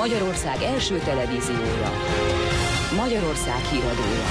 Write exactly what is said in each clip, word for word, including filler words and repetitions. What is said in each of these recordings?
Magyarország első televíziója, Magyarország híradója.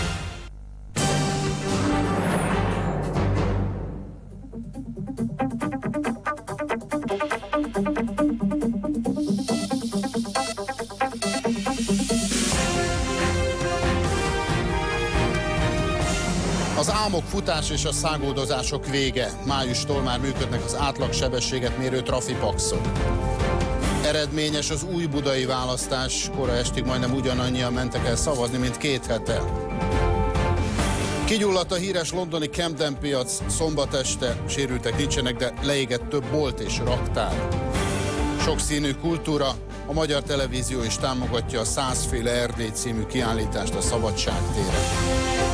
Az álmok futás és a száguldozások vége. Májustól már működnek az átlagsebességet mérő trafipaxok. Eredményes az új budai választás, kora estig majdnem ugyanannyian mentek el szavazni, mint két hete. Kigyulladt a híres londoni Camden piac szombat este, sérültek nincsenek, de leégett több bolt és raktár. Sokszínű kultúra, a Magyar Televízió is támogatja a Százféle Erdély című kiállítást a Szabadság téren.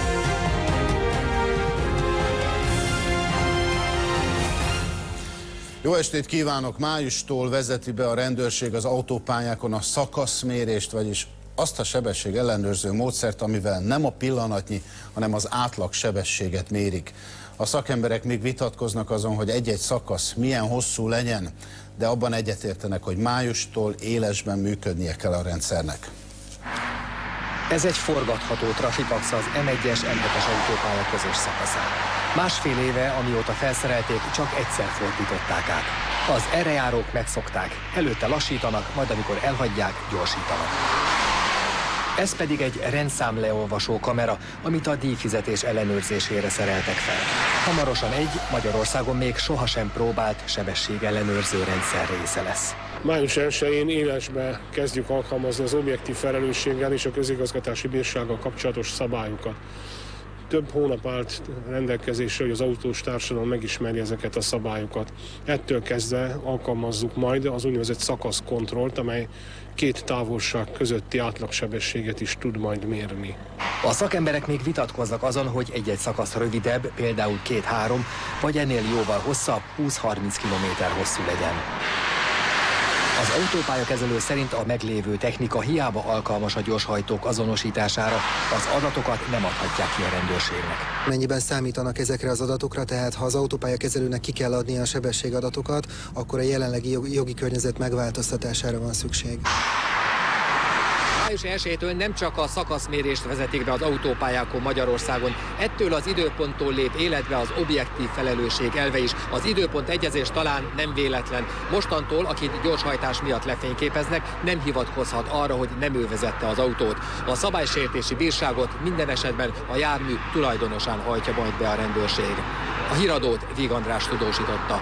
Jó estét kívánok! Májustól vezeti be a rendőrség az autópályákon a szakaszmérést, vagyis azt a sebesség ellenőrző módszert, amivel nem a pillanatnyi, hanem az átlag sebességet mérik. A szakemberek még vitatkoznak azon, hogy egy-egy szakasz milyen hosszú legyen, de abban egyetértenek, hogy májustól élesben működnie kell a rendszernek. Ez egy forgatható trafipax az M egyes M hetes autópálya közös szakaszán. Másfél éve, amióta felszerelték, csak egyszer fordították át. Az erre járók megszokták, előtte lassítanak, majd amikor elhagyják, gyorsítanak. Ez pedig egy rendszámleolvasó kamera, amit a díjfizetés ellenőrzésére szereltek fel. Hamarosan egy Magyarországon még sohasem próbált sebességellenőrző rendszer része lesz. május elsején élesbe kezdjük alkalmazni az objektív felelősséggel és a közigazgatási bírsággal kapcsolatos szabályokat. Több hónap állt rendelkezésre, hogy az autós társadalom megismerje ezeket a szabályokat. Ettől kezdve alkalmazzuk majd az úgynevezett szakaszkontrollt, amely két távolság közötti átlagsebességet is tud majd mérni. A szakemberek még vitatkoznak azon, hogy egy-egy szakasz rövidebb, például két-három, vagy ennél jóval hosszabb, húsz-harminc kilométer hosszú legyen. Az autópályakezelő szerint a meglévő technika hiába alkalmas a gyorshajtók azonosítására, az adatokat nem adhatják ki a rendőrségnek. Mennyiben számítanak ezekre az adatokra, tehát ha az autópályakezelőnek ki kell adnia a sebességadatokat, akkor a jelenlegi jogi, jogi környezet megváltoztatására van szükség. május elsejétől nem csak a szakaszmérést vezetik be az autópályákon Magyarországon, ettől az időponttól lép életbe az objektív felelősség elve is. Az időpont egyezés talán nem véletlen. Mostantól, akit gyorshajtás miatt lefényképeznek, nem hivatkozhat arra, hogy nem ő vezette az autót. A szabálysértési bírságot minden esetben a jármű tulajdonosán hajtja majd be a rendőrség. A híradót Víg András tudósította.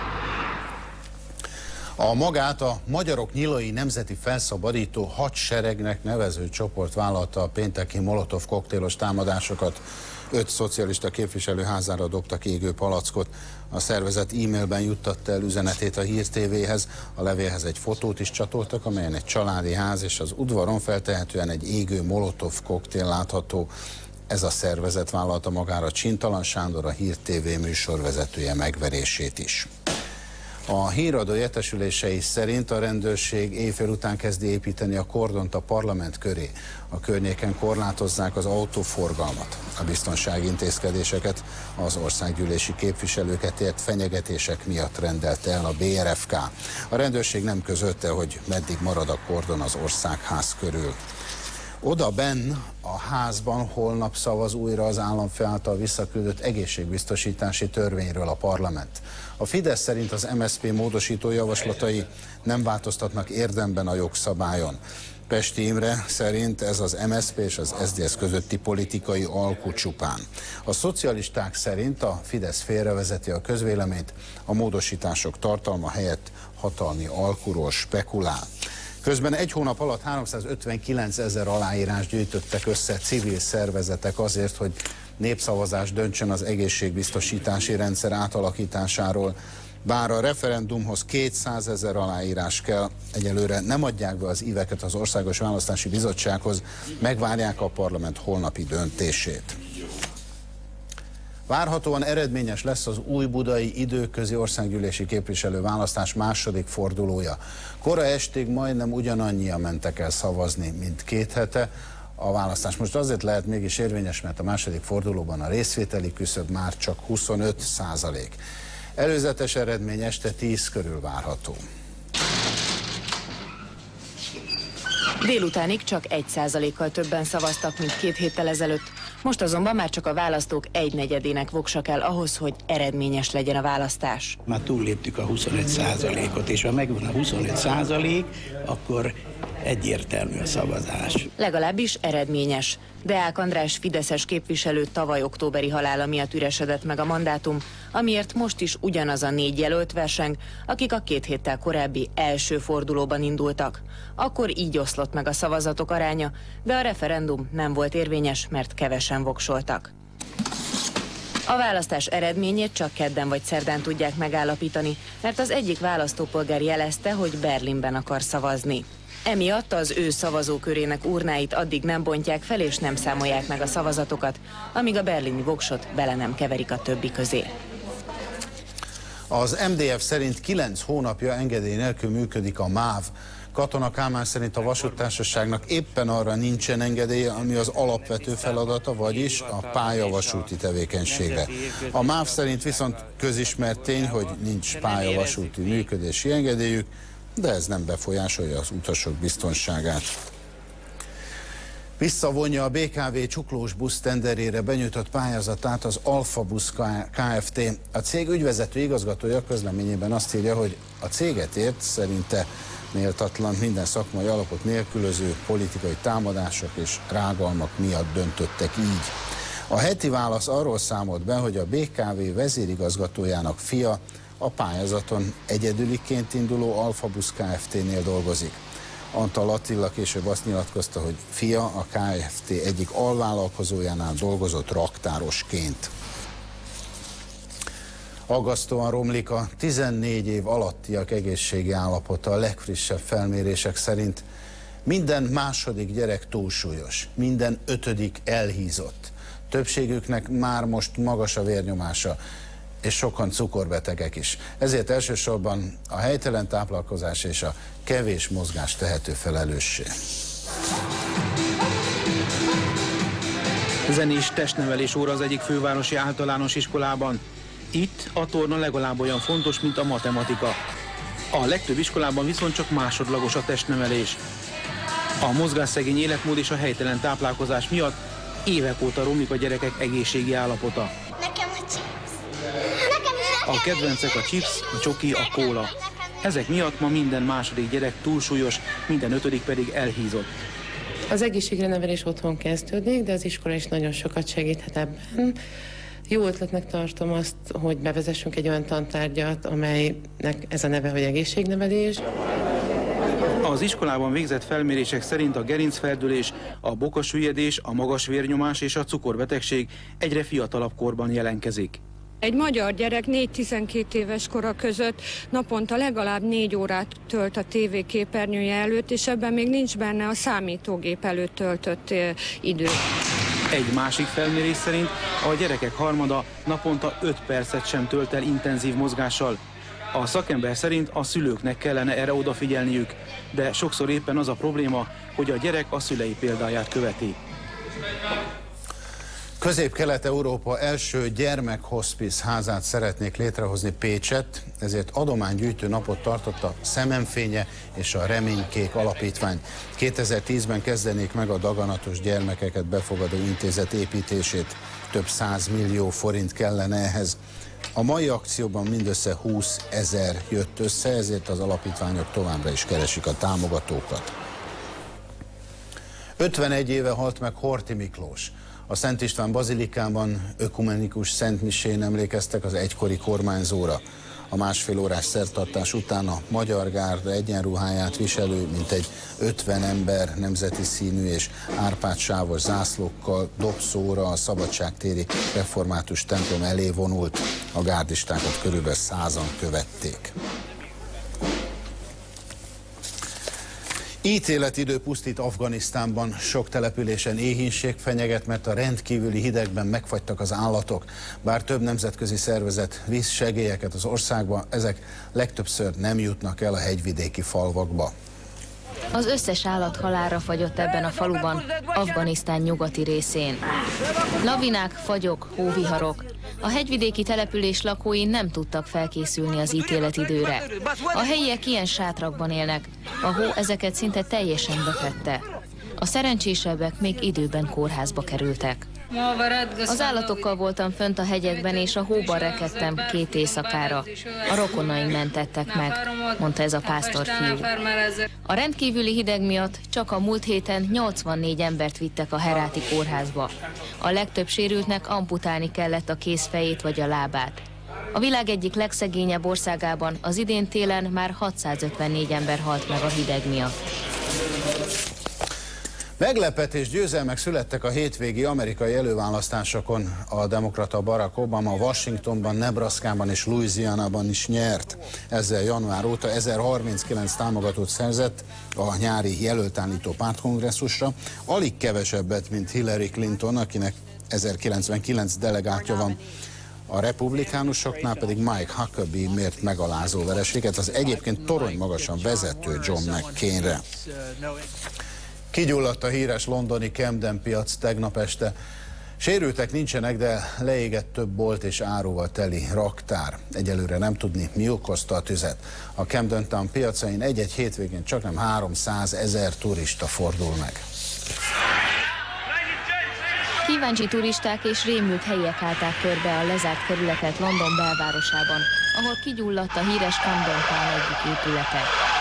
A magát a Magyarok Nyilai Nemzeti Felszabadító Hadseregnek nevező csoport vállalta a pénteki molotov koktélos támadásokat. Öt szocialista képviselő házára dobtak égő palackot. A szervezet e-mailben juttatta el üzenetét a Hír té véhez. A levélhez egy fotót is csatoltak, amelyen egy családi ház és az udvaron feltehetően egy égő molotov koktél látható. Ez a szervezet vállalta magára Csintalan Sándor, a Hír té vé műsorvezetője megverését is. A híradó értesülései szerint a rendőrség éjfél után kezdi építeni a kordont a parlament köré. A környéken korlátozzák az autóforgalmat. A biztonsági intézkedéseket az országgyűlési képviselőket ért fenyegetések miatt rendelte el a bé er ef ká. A rendőrség nem közölte, hogy meddig marad a kordon az országház körül. Oda benn a házban holnap szavaz újra az államfő által visszaküldött egészségbiztosítási törvényről a parlament. A Fidesz szerint az em es zé pé módosító javaslatai nem változtatnak érdemben a jogszabályon. Pesti Imre szerint ez az em es zé pé és az es zé dé es közötti politikai alkú csupán. A szocialisták szerint a Fidesz félrevezeti a közvéleményt, a módosítások tartalma helyett hatalmi alkuról spekulál. Közben egy hónap alatt háromszázötvenkilencezer aláírás gyűjtöttek össze civil szervezetek azért, hogy népszavazás döntsön az egészségbiztosítási rendszer átalakításáról. Bár a referendumhoz kétszázezer aláírás kell, egyelőre nem adják be az íveket az Országos Választási Bizottsághoz, megvárják a parlament holnapi döntését. Várhatóan eredményes lesz az újbudai időközi országgyűlési képviselő választás második fordulója. Kora estig majdnem ugyanannyian mentek el szavazni, mint két hete. A választás most azért lehet mégis érvényes, mert a második fordulóban a részvételi küszöb már csak huszonöt százalék. Előzetes eredmény este tíz körül várható. Délutánig csak egy százalékkal többen szavaztak, mint két héttel ezelőtt. Most azonban már csak a választók egynegyedének voksa kell ahhoz, hogy eredményes legyen a választás. Már túlléptük a huszonöt százalékot, és ha megvan a huszonöt százalék, akkor egyértelmű a szavazás. Legalábbis eredményes. Deák András fideszes képviselő tavaly októberi halála miatt üresedett meg a mandátum, amiért most is ugyanaz a négy jelölt verseng, akik a két héttel korábbi első fordulóban indultak. Akkor így oszlott meg a szavazatok aránya, de a referendum nem volt érvényes, mert kevesen voksoltak. A választás eredményét csak kedden vagy szerdán tudják megállapítani, mert az egyik választópolgár jelezte, hogy Berlinben akar szavazni. Emiatt az ő szavazókörének urnáit addig nem bontják fel és nem számolják meg a szavazatokat, amíg a berlini voksot bele nem keverik a többi közé. Az em dé ef szerint kilenc hónapja engedély nélkül működik a MÁV. Katona Kálmán szerint a vasúttársaságnak éppen arra nincsen engedélye, ami az alapvető feladata, vagyis a pályavasúti tevékenységre. A MÁV szerint viszont közismert tény, hogy nincs pályavasúti működési engedélyük, de ez nem befolyásolja az utasok biztonságát. Visszavonja a bé ká vé csuklós busz tenderére benyújtott pályázatát az Alfa Busz Kft. A cég ügyvezető igazgatója közleményében azt írja, hogy a céget ért szerinte méltatlan, minden szakmai alapot nélkülöző politikai támadások és rágalmak miatt döntöttek így. A heti válasz arról számolt be, hogy a bé ká vé vezérigazgatójának fia a pályázaton egyedüliként induló Alfa Busz Kft-nél dolgozik. Antal Attila később azt nyilatkozta, hogy fia a Kft egyik alvállalkozójánál dolgozott raktárosként. Aggasztóan romlik a tizennégy év alattiak egészségi állapota. A legfrissebb felmérések szerint minden második gyerek túlsúlyos, minden ötödik elhízott. Többségüknek már most magas a vérnyomása, és sokan cukorbetegek is. Ezért elsősorban a helytelen táplálkozás és a kevés mozgás tehető felelőssé. Zenés testnevelés óra az egyik fővárosi általános iskolában. Itt a torna legalább olyan fontos, mint a matematika. A legtöbb iskolában viszont csak másodlagos a testnevelés. A mozgásszegény életmód és a helytelen táplálkozás miatt évek óta romlik a gyerekek egészségi állapota. Nekem a chips. A kedvencek a chips, a csoki, a kóla. Ezek miatt ma minden második gyerek túlsúlyos, minden ötödik pedig elhízott. Az egészségre nevelés otthon kezdődik, de az iskola is nagyon sokat segíthet ebben. Jó ötletnek tartom azt, hogy bevezessünk egy olyan tantárgyat, amelynek ez a neve, hogy egészségnevelés. Az iskolában végzett felmérések szerint a gerincfeldülés, a bokasüllyedés, a magas vérnyomás és a cukorbetegség egyre fiatalabb korban jelentkezik. Egy magyar gyerek négy-tizenkét éves kora között naponta legalább négy órát tölt a tévé képernyője előtt, és ebben még nincs benne a számítógép előtt töltött idő. Egy másik felmérés szerint a gyerekek harmada naponta öt percet sem tölt el intenzív mozgással. A szakember szerint a szülőknek kellene erre odafigyelniük, de sokszor éppen az a probléma, hogy a gyerek a szülei példáját követi. Közép-Kelet-Európa első gyermekhospice házát szeretnék létrehozni Pécsett, ezért adománygyűjtő napot tartott a Szememfénye és a Reménykék Alapítvány. kétezer-tízben kezdenék meg a daganatos gyermekeket befogadó intézet építését. Több száz millió forint kellene ehhez. A mai akcióban mindössze húszezer jött össze, ezért az alapítványok továbbra is keresik a támogatókat. ötvenegy éve halt meg Horthy Miklós. A Szent István bazilikában ökumenikus szentmisén emlékeztek az egykori kormányzóra. A másfél órás szertartás után a Magyar Gárda egyenruháját viselő mintegy ötven ember nemzeti színű és árpádsávos zászlókkal dobszóra a Szabadságtéri református templom elé vonult. A gárdistákat körülbelül százan követték. Ítéletidő pusztít Afganisztánban, sok településen éhínség fenyeget, mert a rendkívüli hidegben megfagytak az állatok. Bár több nemzetközi szervezet visz segélyeket az országba, ezek legtöbbször nem jutnak el a hegyvidéki falvakba. Az összes állat halálra fagyott ebben a faluban, Afganisztán nyugati részén. Lavinák, fagyok, hóviharok. A hegyvidéki település lakói nem tudtak felkészülni az ítéletidőre. A helyiek ilyen sátrakban élnek, a hó ezeket szinte teljesen befette. A szerencsésebbek még időben kórházba kerültek. Az állatokkal voltam fönt a hegyekben, és a hóban rekedtem két éjszakára. A rokonaim mentettek meg, mondta ez a pásztorfiú. A rendkívüli hideg miatt csak a múlt héten nyolcvannégy embert vittek a heráti kórházba. A legtöbb sérültnek amputálni kellett a kézfejét vagy a lábát. A világ egyik legszegényebb országában az idén télen már hatszázötvennégy ember halt meg a hideg miatt. Meglepetés győzelmek születtek a hétvégi amerikai előválasztásokon. A demokrata Barack Obama Washingtonban, Nebraskában és Louisianában is nyert. Ezzel január óta ezerharminckilenc támogatót szerzett a nyári jelöltállító pártkongresszusra. Alig kevesebbet, mint Hillary Clinton, akinek ezerkilencvenkilenc delegátja van. A republikánusoknál pedig Mike Huckabee mért megalázó vereséget az egyébként torony magasan vezető John McCainre. Kigyulladt a híres londoni Camden piac tegnap este. Sérültek nincsenek, de leégett több bolt és áruval teli raktár. Egyelőre nem tudni, mi okozta a tüzet. A Camden Town piacain egy-egy hétvégén csaknem háromszázezer turista fordul meg. Kíváncsi turisták és rémült helyiek állták körbe a lezárt kerületet London belvárosában, ahol kigyulladt a híres Camden Town egyik épülete.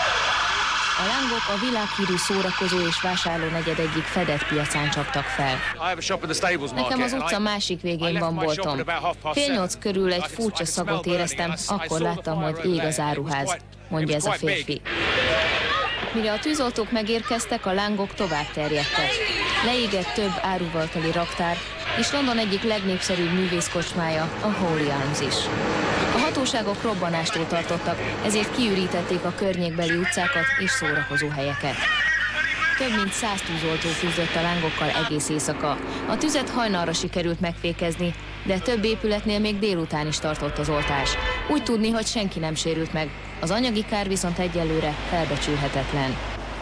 A lángok a világhírű szórakozó és vásárlónegyed egyik fedett piacán csaptak fel. Nekem az utca másik végén van boltom. Fél nyolc körül egy furcsa szagot éreztem, akkor láttam, hogy ég az áruház, mondja ez a férfi. Mire a tűzoltók megérkeztek, a lángok tovább terjedtek. Leégett több áruval teli raktár, és London egyik legnépszerűbb művészkocsmája, a Holy Arms is. A hatóságok robbanástól tartottak, ezért kiürítették a környékbeli utcákat és szórakozó helyeket. Több mint száz tűzoltó küzdött a lángokkal egész éjszaka. A tüzet hajnalra sikerült megfékezni, de több épületnél még délután is tartott az oltás. Úgy tudni, hogy senki nem sérült meg. Az anyagi kár viszont egyelőre felbecsülhetetlen.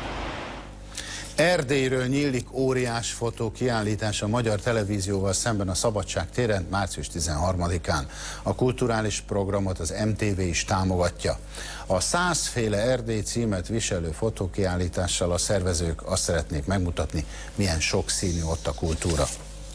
Erdélyről nyílik óriás fotókiállítás a Magyar Televízióval szemben a Szabadság téren március tizenharmadikán. A kulturális programot az em té vé is támogatja. A Százféle Erdély címet viselő fotókiállítással a szervezők azt szeretnék megmutatni, milyen sokszínű ott a kultúra.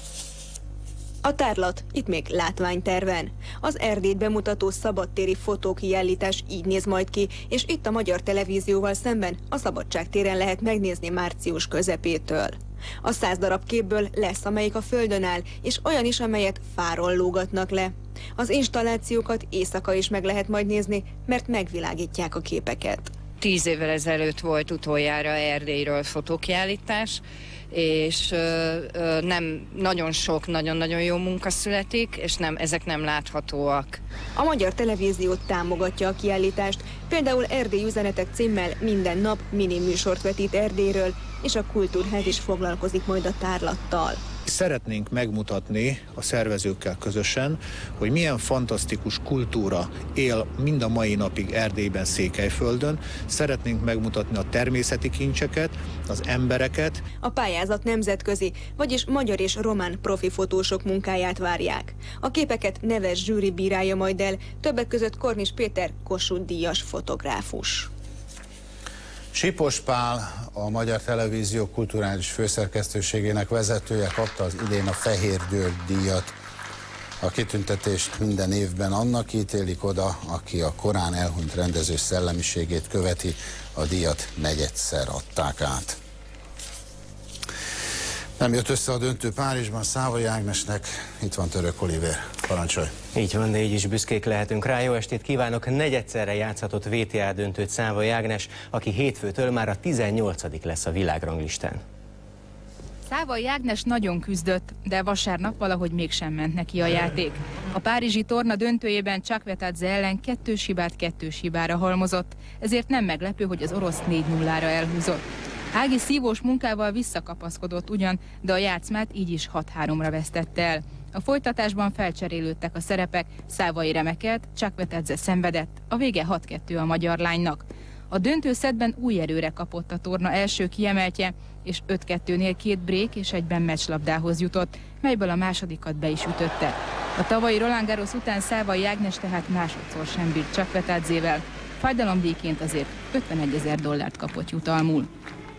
A tárlat itt még látványterven. Az Erdélyt bemutató szabadtéri fotókiállítás így néz majd ki, és itt a Magyar Televízióval szemben a Szabadság téren lehet megnézni március közepétől. A száz darab képből lesz, amelyik a földön áll, és olyan is, amelyet fáról lógatnak le. Az installációkat éjszaka is meg lehet majd nézni, mert megvilágítják a képeket. Tíz évvel ezelőtt volt utoljára Erdélyről fotókiállítás, és ö, ö, nem nagyon sok, nagyon-nagyon jó munka születik, és nem, ezek nem láthatóak. A Magyar Televízió támogatja a kiállítást, például Erdély üzenetek címmel minden nap mini műsort vetít Erdélyről, és a Kultúrház is foglalkozik majd a tárlattal. Szeretnénk megmutatni a szervezőkkel közösen, hogy milyen fantasztikus kultúra él mind a mai napig Erdélyben, Székelyföldön. Szeretnénk megmutatni a természeti kincseket, az embereket. A pályázat nemzetközi, vagyis magyar és román profi fotósok munkáját várják. A képeket neves zsűri bírálja majd el, többek között Kornis Péter Kossuth-díjas fotográfus. Sipos Pál, a Magyar Televízió kulturális főszerkesztőségének vezetője kapta az idén a Fehér György díjat. A kitüntetést minden évben annak ítélik oda, aki a korán elhunyt rendező szellemiségét követi, a díjat negyedszer adták át. Nem jött össze a döntő Párizsban Szávai Ágnesnek, itt van Török Olivér. Parancsolj! Így van, de így is büszkék lehetünk rá. Jó estét kívánok! Negyedszerre játszhatott vé té á döntőt Szávai Ágnes, aki hétfőtől már a tizennyolcadik lesz a világranglistán. Szávai Ágnes nagyon küzdött, de vasárnap valahogy mégsem ment neki a játék. A párizsi torna döntőjében Csakvetadze ellen kettős hibát kettős hibára halmozott, ezért nem meglepő, hogy az orosz négy nullára elhúzott. Ági szívós munkával visszakapaszkodott ugyan, de a játszmát így is hat háromra vesztette el. A folytatásban felcserélődtek a szerepek, Szávai remekelt, Csakvetadze szenvedett, a vége hat kettő a magyar lánynak. A döntőszettben új erőre kapott a torna első kiemeltje, és öt kettőnél két break és egyben meccslabdához jutott, melyből a másodikat be is ütötte. A tavalyi Roland Garros után Szávai Ágnes tehát másodszor sem bírt Csakvetadzével. Fájdalomdíjként azért ötvenegyezer dollárt kapott jutalmul.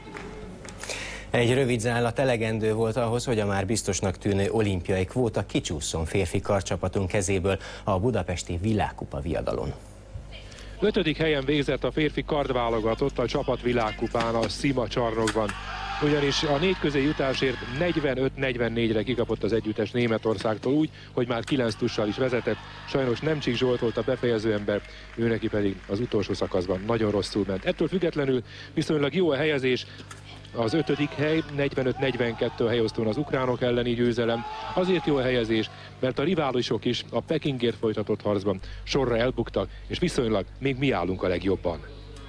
Egy rövid zállat elegendő volt ahhoz, hogy a már biztosnak tűnő olimpiai kvóta kicsúszson férfi karcsapatunk kezéből a budapesti világkupa viadalon. Ötödik helyen végzett a férfi kardválogatott a csapat világkupán a Szima csarnokban. Ugyanis a négy közé jutásért negyvenöt negyvennégyre kikapott az együttes Németországtól úgy, hogy már kilenc tussal is vezetett. Sajnos Nemcsik Zsolt volt a befejező ember, őneki pedig az utolsó szakaszban nagyon rosszul ment. Ettől függetlenül viszonylag jó a helyezés. Az ötödik hely, negyvenöt negyvenkettő a helyosztón az ukránok elleni győzelem. Azért jó a helyezés, mert a riválisok is a Pekingért folytatott harcban sorra elbuktak, és viszonylag még mi állunk a legjobban.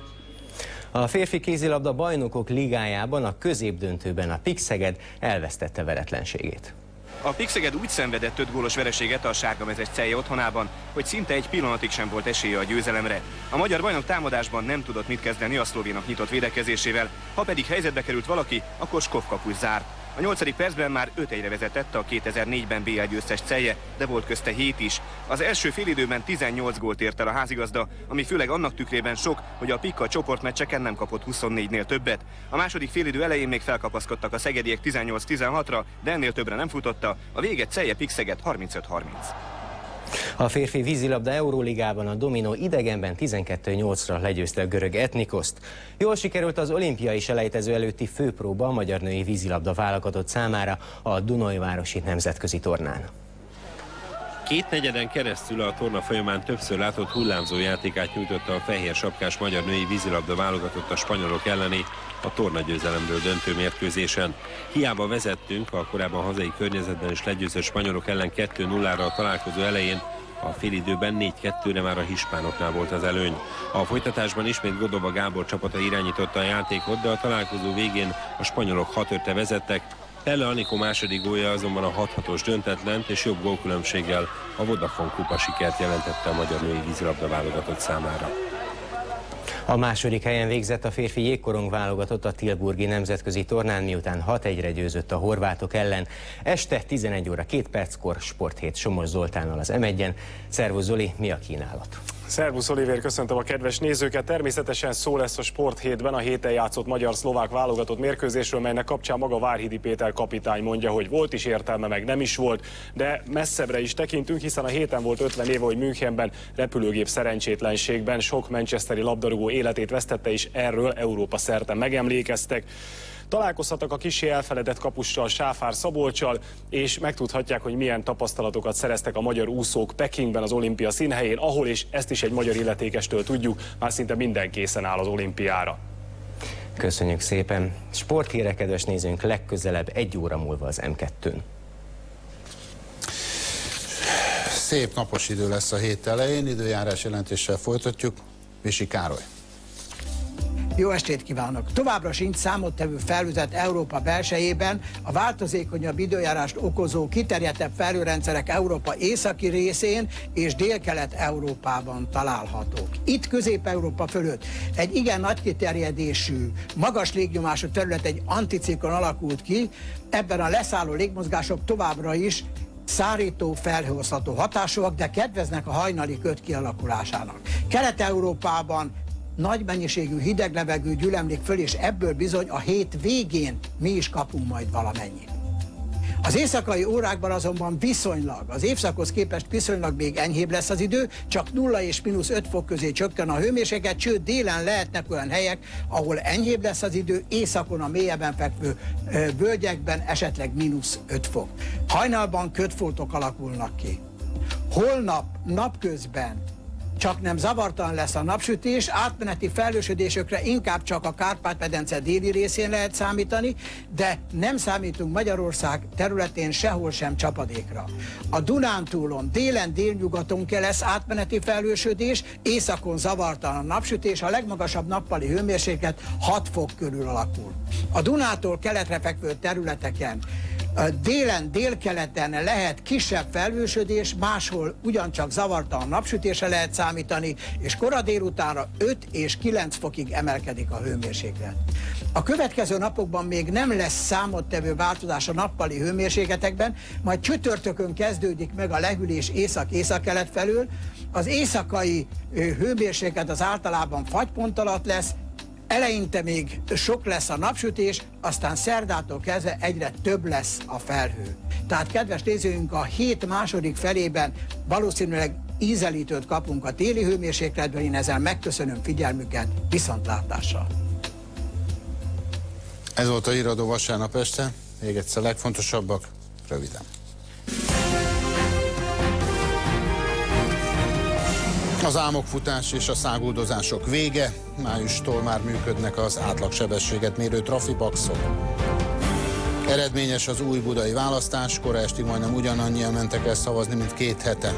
A férfi kézilabda bajnokok ligájában a középdöntőben a Pixeged elvesztette veretlenségét. A Pixeged úgy szenvedett öt gólos vereséget a sárgamezes Celje otthonában, hogy szinte egy pillanatig sem volt esélye a győzelemre. A magyar bajnok támadásban nem tudott mit kezdeni a szlovénok nyitott védekezésével, ha pedig helyzetbe került valaki, akkor Skov kapus zárt. A nyolcadik percben már öt egyre vezetett a kétezer-négyben bé el győztes Celje, de volt közte hét is. Az első félidőben tizennyolc gólt ért el a házigazda, ami főleg annak tükrében sok, hogy a Pika csoportmeccseken nem kapott huszonnégynél többet. A második félidő elején még felkapaszkodtak a szegediek tizennyolc tizenhatra, de ennél többre nem futotta, a véget Celje Pixeged harmincöt harminc. A férfi vízilabda Euróligában a Dominó idegenben tizenkettő nyolcra legyőzte a görög Etnikoszt. Jól sikerült az olimpiai selejtező előtti főpróba a magyar női vízilabda válogatott számára a Dunajvárosi nemzetközi tornán. Két negyeden keresztül a torna folyamán többször látott hullámzó játékát nyújtotta a fehér sapkás magyar női vízilabda válogatott a spanyolok elleni a tornagyőzelemről döntő mérkőzésen. Hiába vezettünk, a korábban hazai környezetben is legyőzött spanyolok ellen kettő nullára a találkozó elején, a félidőben négy kettőre már a hispánoknál volt az előny. A folytatásban ismét Godova Gábor csapata irányította a játékot, de a találkozó végén a spanyolok hat ötre vezettek. Pelle Anikó második gólja azonban a hat hatos döntetlent és jobb gólkülönbséggel a Vodafone kupa sikert jelentette a magyar női vízilabda válogatott számára. A második helyen végzett a férfi jégkorong válogatott a Tilburgi nemzetközi tornán, miután hat egyre győzött a horvátok ellen. Este tizenegy óra két perckor Sporthét Somos Zoltánnal az em egyen. Szervusz Zoli, mi a kínálat? Szervusz Olivér, köszöntöm a kedves nézőket. Természetesen szó lesz a Sporthétben a héten játszott magyar-szlovák válogatott mérkőzésről, melynek kapcsán maga Várhidi Péter kapitány mondja, hogy volt is értelme, meg nem is volt, de messzebbre is tekintünk, hiszen a héten volt ötven éve, hogy Münchenben repülőgép szerencsétlenségben sok manchesteri labdarúgó életét vesztette, és erről Európa szerte megemlékeztek. Találkozhattak a kissé elfeledett kapussal, Sáfár Szabolccsal, és megtudhatják, hogy milyen tapasztalatokat szereztek a magyar úszók Pekingben, az olimpia színhelyén, ahol, és ezt is egy magyar illetékestől tudjuk, már szinte minden készen áll az olimpiára. Köszönjük szépen! Sporthírek, kedves nézőnk, legközelebb egy óra múlva az em kettőn. Szép napos idő lesz a hét elején, időjárás jelentéssel folytatjuk. Visi Károly. Jó estét kívánok! Továbbra sincs számottevő felhőzet Európa belsejében, a változékonyabb időjárást okozó kiterjedtebb felhőrendszerek Európa északi részén és Délkelet-Európában találhatók. Itt Közép-Európa fölött egy igen nagy kiterjedésű, magas légnyomású terület, egy anticiklon alakult ki, ebben a leszálló légmozgások továbbra is szárító, felhőzható hatásúak, de kedveznek a hajnali köd kialakulásának. Kelet-Európában nagy mennyiségű hideg levegő gyülemlik föl, és ebből bizony a hét végén mi is kapunk majd valamennyit. Az éjszakai órákban azonban viszonylag, az évszakhoz képest viszonylag még enyhébb lesz az idő, csak nulla és mínusz öt fok közé csökken a hőmérséklet, sőt délen lehetnek olyan helyek, ahol enyhébb lesz az idő, északon a mélyebben fekvő völgyekben esetleg mínusz öt fok. Hajnalban ködfoltok alakulnak ki. Holnap napközben csak nem zavartalan lesz a napsütés, átmeneti felhősödésekre inkább csak a Kárpát-medence déli részén lehet számítani, de nem számítunk Magyarország területén sehol sem csapadékra. A Dunántúlon délen délnyugaton kell lesz átmeneti felhősödés, északon zavartalan a napsütés, a legmagasabb nappali hőmérséklet hat fok körül alakul. A Dunától keletre fekvő területeken Délen, délkeleten lehet kisebb felhősödés, máshol ugyancsak zavartalan napsütésre lehet számítani, és kora délutánra öt és kilenc fokig emelkedik a hőmérséklet. A következő napokban még nem lesz számottevő változás a nappali hőmérsékletekben, majd csütörtökön kezdődik meg a lehűlés észak-északkelet felől. Az éjszakai hőmérséklet az általában fagypont alatt lesz, eleinte még sok lesz a napsütés, aztán szerdától kezdve egyre több lesz a felhő. Tehát kedves nézőink, a hét második felében valószínűleg ízelítőt kapunk a téli hőmérsékletben. Én ezzel megköszönöm figyelmüket, viszontlátásra! Ez volt a Híradó vasárnap este, még egyszer legfontosabbak, röviden. Az álmokfutás és a száguldozások vége, májustól már működnek az átlagsebességet mérő trafipaxok. Eredményes az új budai választás, kora estig majdnem ugyanannyian mentek el szavazni, mint két hete.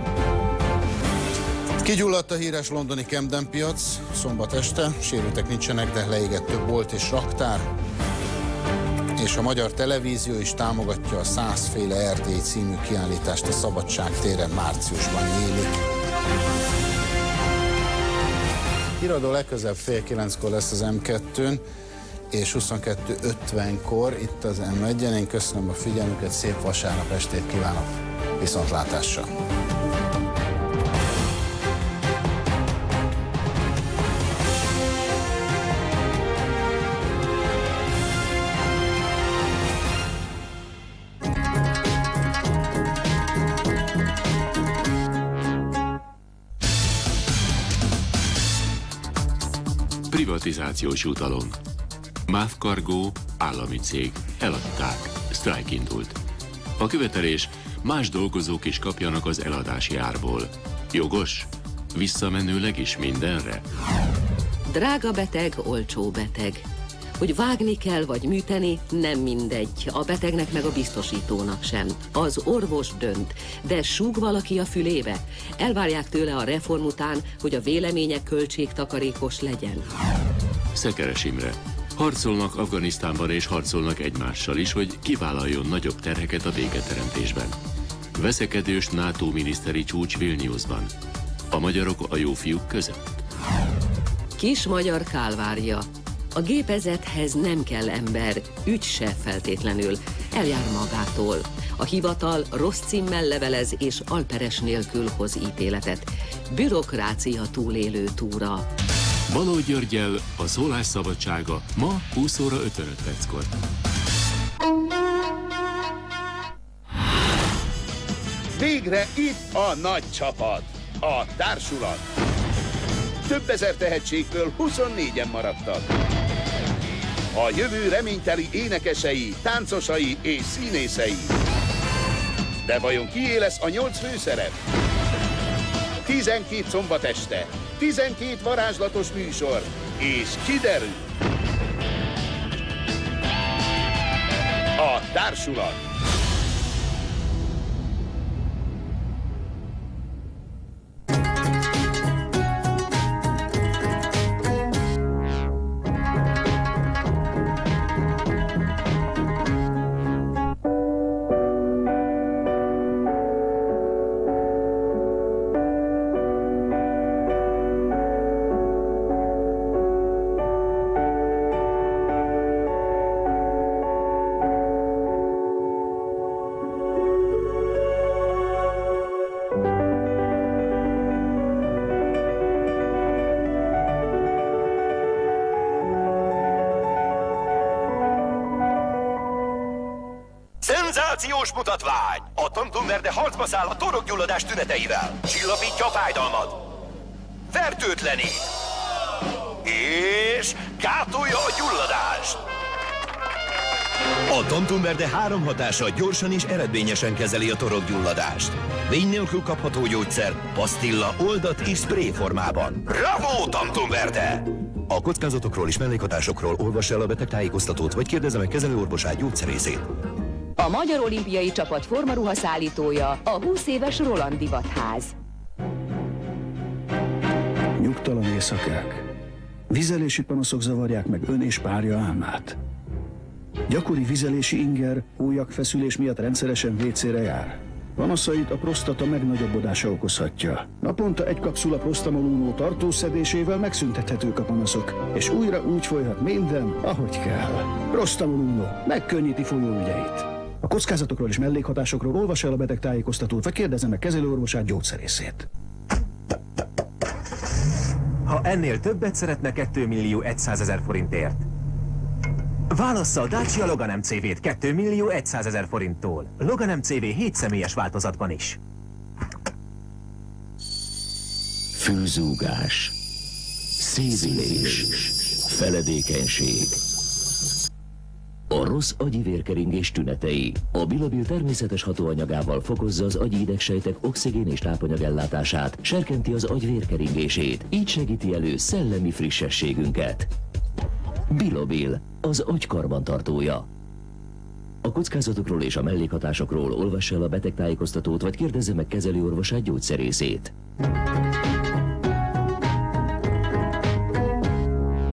Kigyulladt a híres londoni Camden piac szombat este, sérültek nincsenek, de leégett több bolt és raktár. És a Magyar Televízió is támogatja a Százféle Erdély című kiállítást a Szabadság téren, márciusban nyílik. Híradó legközelebb fél kilenckor lesz az em kettőn, és huszonkettő ötvenkor itt az em egyen. Én köszönöm a figyelmüket, szép vasárnap estét kívánok, viszontlátásra! Privatizációs jutalom. MÁV Cargo, állami cég. Eladták. Sztrájk indult. A követelés, más dolgozók is kapjanak az eladási árból. Jogos? Visszamenőleg is mindenre? Drága beteg, olcsó beteg. Hogy vágni kell vagy műteni, nem mindegy. A betegnek meg a biztosítónak sem. Az orvos dönt, de súg valaki a fülébe. Elvárják tőle a reform után, hogy a véleménye költségtakarékos legyen. Szekeres Imre. Harcolnak Afganisztánban és harcolnak egymással is, hogy kivállaljon nagyobb terheket a béketeremtésben. Veszekedős NATO miniszteri csúcs Vilniusban. A magyarok a jó fiúk között. Kis magyar kálvária. A gépezethez nem kell ember, ügy se feltétlenül, eljár magától. A hivatal rossz címmel levelez és alperes nélkül hoz ítéletet. Bürokrácia túlélő túra. Balogh Györggyel a szólásszabadsága ma húsz óra ötvenöt perckor. Végre itt a nagy csapat, a társulat. Több ezer tehetségből huszonnégyen maradtak. A jövő reményteli énekesei, táncosai és színészei. De vajon kié lesz a nyolc főszerep? tizenkét szombat este, tizenkét varázslatos műsor, és kiderül. A társulat. Szenzációs mutatvány! A Tantum Verde harcba száll a torokgyulladás tüneteivel. Csillapítja a fájdalmat. Fertőtlenít. És gátolja a gyulladást. A Tantum Verde három hatása gyorsan és eredményesen kezeli a torokgyulladást. Vény nélkül kapható gyógyszer, pasztilla, oldat és spré formában. Bravo, Tantum Verde! A kockázatokról és mellékhatásokról olvass el a betegtájékoztatót, vagy kérdezze meg kezelőorvosát, gyógyszerészét. A Magyar Olimpiai Csapat formaruha szállítója a húsz éves Roland Divatház. Nyugtalan éjszakák. Vizelési panaszok zavarják meg ön és párja álmát. Gyakori vizelési inger, hólyagfeszülés miatt rendszeresen vécére jár. Panaszait a prostata megnagyobbodása okozhatja. Naponta egy kapszula Prostamol tartószedésével megszüntethetők a panaszok, és újra úgy folyhat minden, ahogy kell. Prostamol megkönnyíti folyóügyeit. A kockázatokról és mellékhatásokról olvas el a betegtájékoztatót, vagy kérdezze meg kezelőorvosát, gyógyszerészét. Ha ennél többet szeretne két millió százezer forintért, válassza a Dacia Logan em cé vét két millió százezer forinttól. Logan em cé vé hét személyes változatban is. Fülzúgás, szédülés, feledékenység. A rossz agyi vérkeringés tünetei. A Bilabil természetes hatóanyagával fokozza az agyi idegsejtek oxigén és tápanyag ellátását, serkenti az agy vérkeringését, így segíti elő szellemi frissességünket. Bilabil, az agy karbantartója. A kockázatokról és a mellékhatásokról olvassa el a betegtájékoztatót, vagy kérdezze meg kezelőorvosát, gyógyszerészét.